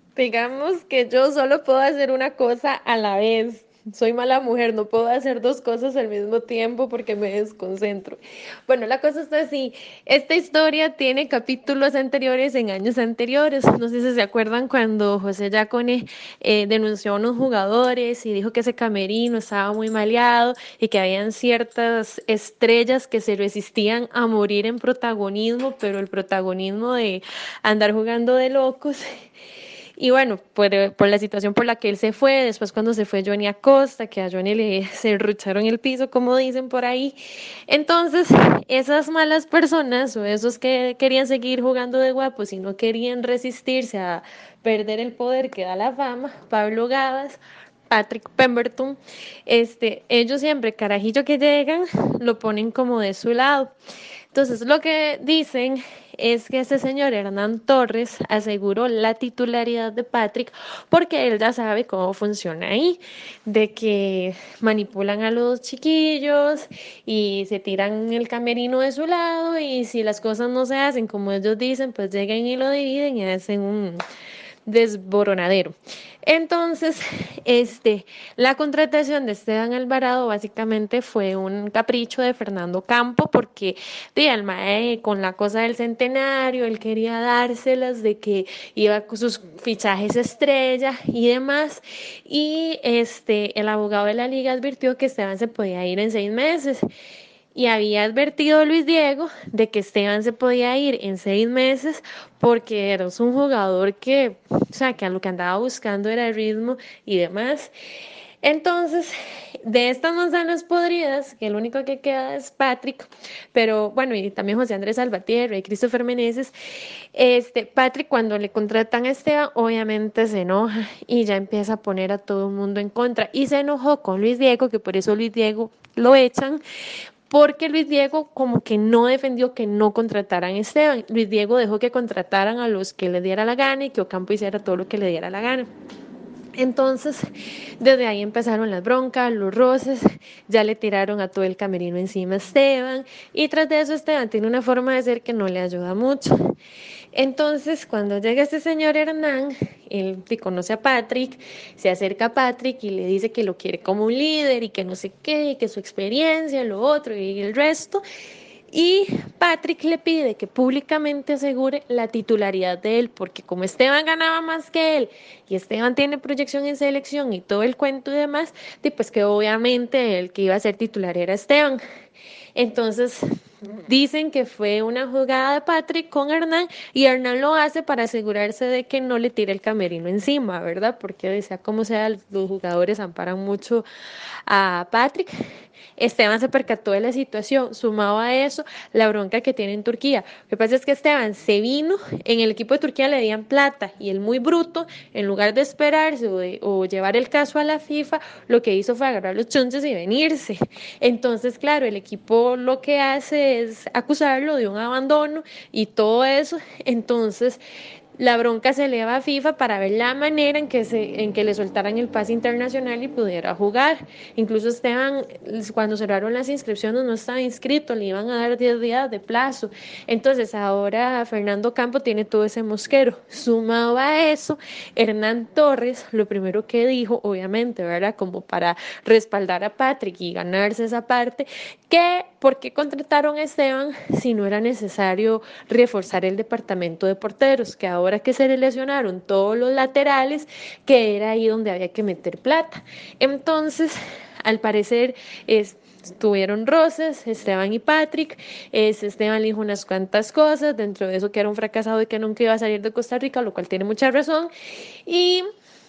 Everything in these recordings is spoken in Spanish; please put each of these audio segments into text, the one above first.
Digamos que yo solo puedo hacer una cosa a la vez. Soy mala mujer, no puedo hacer dos cosas al mismo tiempo porque me desconcentro. Bueno, la cosa está así. Esta historia tiene capítulos anteriores en años anteriores. No sé si se acuerdan cuando José Yacone denunció a unos jugadores y dijo que ese camerino estaba muy maleado y que habían ciertas estrellas que se resistían a morir en protagonismo, pero el protagonismo de andar jugando de locos. Y bueno, por la situación por la que él se fue, después cuando se fue Johnny Acosta, que a Johnny le serrucharon el piso, como dicen por ahí. Entonces, esas malas personas o esos que querían seguir jugando de guapos y no querían resistirse a perder el poder que da la fama, Pablo Gavas, Patrick Pemberton, ellos siempre, carajillo que llegan, lo ponen como de su lado. Entonces, lo que dicen es que este señor Hernán Torres aseguró la titularidad de Patrick porque él ya sabe cómo funciona ahí, de que manipulan a los chiquillos y se tiran el camerino de su lado y si las cosas no se hacen como ellos dicen, pues llegan y lo dividen y hacen un desboronadero. Entonces, la contratación de Esteban Alvarado básicamente fue un capricho de Fernando Campo porque el mae con la cosa del centenario, él quería dárselas de que iba con sus fichajes estrella y demás. Y el abogado de la liga advirtió que Esteban se podía ir en 6 meses. Y había advertido Luis Diego de que Esteban se podía ir en 6 meses porque era un jugador que, o sea, que a lo que andaba buscando era el ritmo y demás. Entonces, de estas manzanas podridas, que el único que queda es Patrick, pero bueno, y también José Andrés Salvatierra y Christopher Meneses, Patrick cuando le contratan a Esteban, obviamente se enoja y ya empieza a poner a todo el mundo en contra. Y se enojó con Luis Diego, que por eso Luis Diego lo echan, porque Luis Diego como que no defendió que no contrataran a Esteban. Luis Diego dejó que contrataran a los que le diera la gana y que Ocampo hiciera todo lo que le diera la gana. Entonces, desde ahí empezaron las broncas, los roces, ya le tiraron a todo el camerino encima a Esteban y tras de eso Esteban tiene una forma de ser que no le ayuda mucho. Entonces, cuando llega este señor Hernán, él conoce a Patrick, se acerca a Patrick y le dice que lo quiere como un líder y que no sé qué, y que su experiencia, lo otro y el resto. Y Patrick le pide que públicamente asegure la titularidad de él, porque como Esteban ganaba más que él y Esteban tiene proyección en selección y todo el cuento y demás, pues que obviamente el que iba a ser titular era Esteban. Entonces, dicen que fue una jugada de Patrick con Hernán y Hernán lo hace para asegurarse de que no le tire el camerino encima, ¿verdad? Porque sea como sea, los jugadores amparan mucho a Patrick. Esteban se percató de la situación, sumado a eso, la bronca que tiene en Turquía. Lo que pasa es que Esteban se vino, en el equipo de Turquía le dieron plata y el muy bruto, en lugar de esperarse o llevar el caso a la FIFA, lo que hizo fue agarrar los chonches y venirse. Entonces, claro, el equipo lo que hace es acusarlo de un abandono y todo eso. Entonces, la bronca se eleva a FIFA para ver la manera en que le soltaran el pase internacional y pudiera jugar. Incluso Esteban, cuando cerraron las inscripciones, no estaba inscrito, le iban a dar 10 días de plazo. Entonces, ahora Fernando Campo tiene todo ese mosquero. Sumado a eso, Hernán Torres, lo primero que dijo, obviamente, ¿verdad? Como para respaldar a Patrick y ganarse esa parte, que por qué contrataron a Esteban si no era necesario reforzar el departamento de porteros, que ahora que se lesionaron todos los laterales, que era ahí donde había que meter plata. Entonces, al parecer, tuvieron roces, Esteban y Patrick. Esteban le dijo unas cuantas cosas, dentro de eso que era un fracasado y que nunca iba a salir de Costa Rica, lo cual tiene mucha razón. Y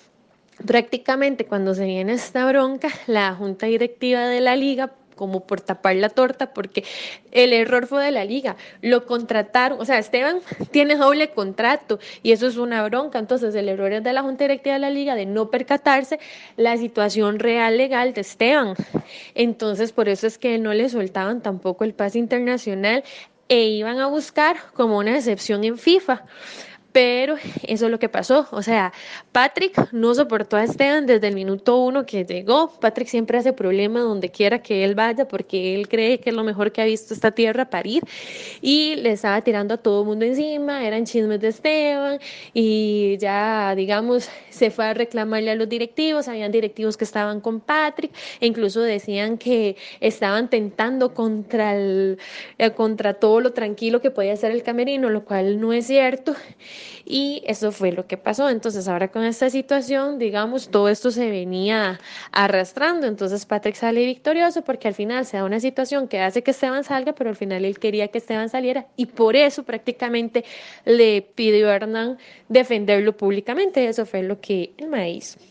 prácticamente cuando se viene esta bronca, la junta directiva de la liga como por tapar la torta, porque el error fue de la liga, lo contrataron, o sea, Esteban tiene doble contrato y eso es una bronca, entonces el error es de la junta directiva de la liga de no percatarse la situación real legal de Esteban, entonces por eso es que no le soltaban tampoco el pase internacional e iban a buscar como una excepción en FIFA. Pero eso es lo que pasó. O sea, Patrick no soportó a Esteban desde el minuto uno que llegó. Patrick siempre hace problema donde quiera que él vaya porque él cree que es lo mejor que ha visto esta tierra parir y le estaba tirando a todo el mundo encima, eran chismes de Esteban y ya, digamos, se fue a reclamarle a los directivos, habían directivos que estaban con Patrick e incluso decían que estaban tentando contra todo lo tranquilo que podía ser el camerino, lo cual no es cierto. Y eso fue lo que pasó. Entonces, ahora con esta situación, digamos, todo esto se venía arrastrando. Entonces, Patrick sale victorioso porque al final se da una situación que hace que Esteban salga, pero al final él quería que Esteban saliera y por eso prácticamente le pidió a Hernán defenderlo públicamente. Eso fue lo que el maíz.